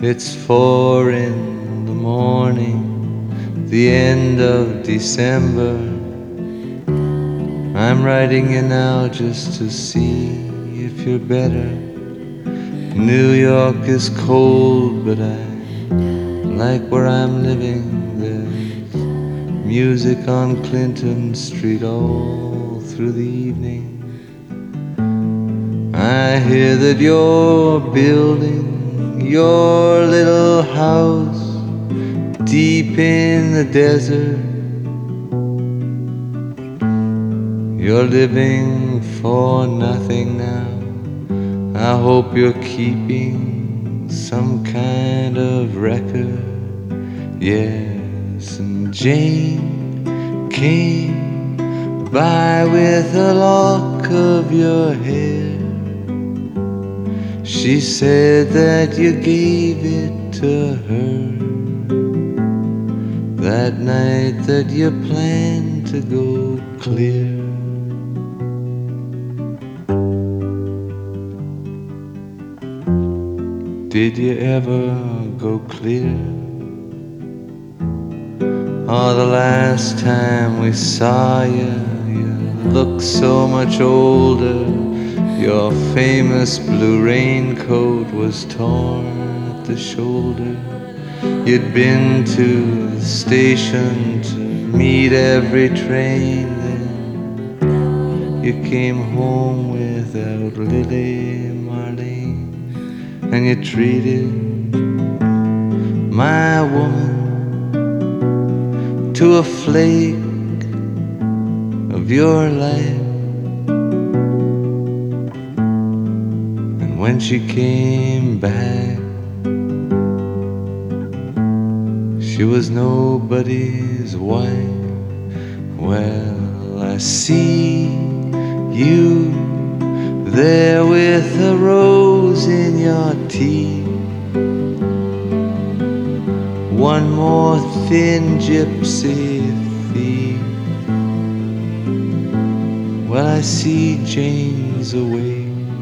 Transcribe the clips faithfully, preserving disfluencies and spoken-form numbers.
It's four in the morning, the end of December. I'm writing you now just to see if you're better. New York is cold, but I like where I'm living. There's music on Clinton Street all through the evening. I hear that you're building your little house deep in the desert. You're living for nothing now. I hope you're keeping some kind of record. Yes, and Jane came by with a lock of your hair. She said that you gave it to her that night that you planned to go clear. Did you ever go clear? Oh, the last time we saw you, you looked so much older. Your famous blue raincoat was torn at the shoulder. You'd been to the station to meet every train. Then you came home without Lily Marlene, and you treated my woman to a flake of your life. And when she came back, she was nobody's wife. Well, I see you there with a rose in your teeth. One more thin gypsy thief. Well, I see Jane's away.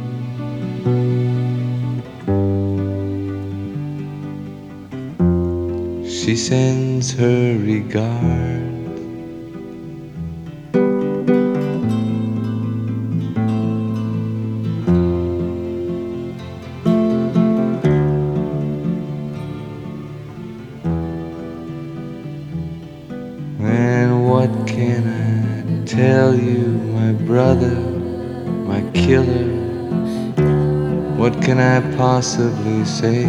She sends her regards. And what can I tell you, my brother, my killer? What can I possibly say?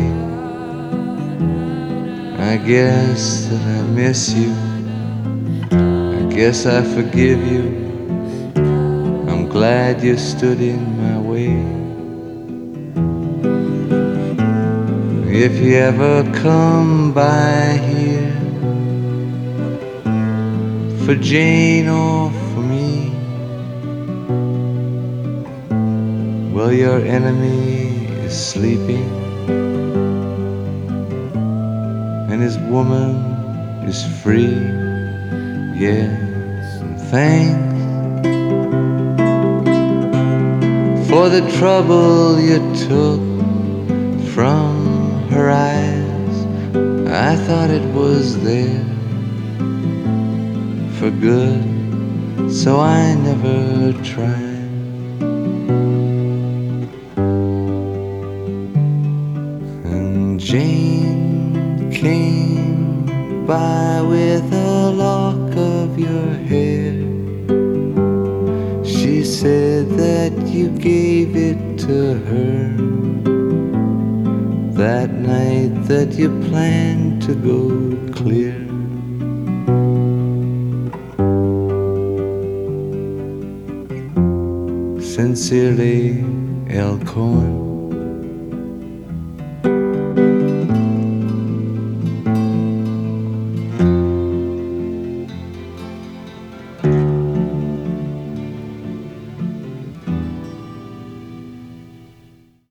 I guess that I miss you. I guess I forgive you. I'm glad you stood in my way. If you ever come by here for Jane or for me, well, your enemy is sleeping, and his woman is free. Yes, and thanks for the trouble you took from her eyes. I thought it was there for good, so I never tried. And Jane came by with a lock of your hair. She said that you gave it to her that night that you planned to go clear. Sincerely, L. Cohen.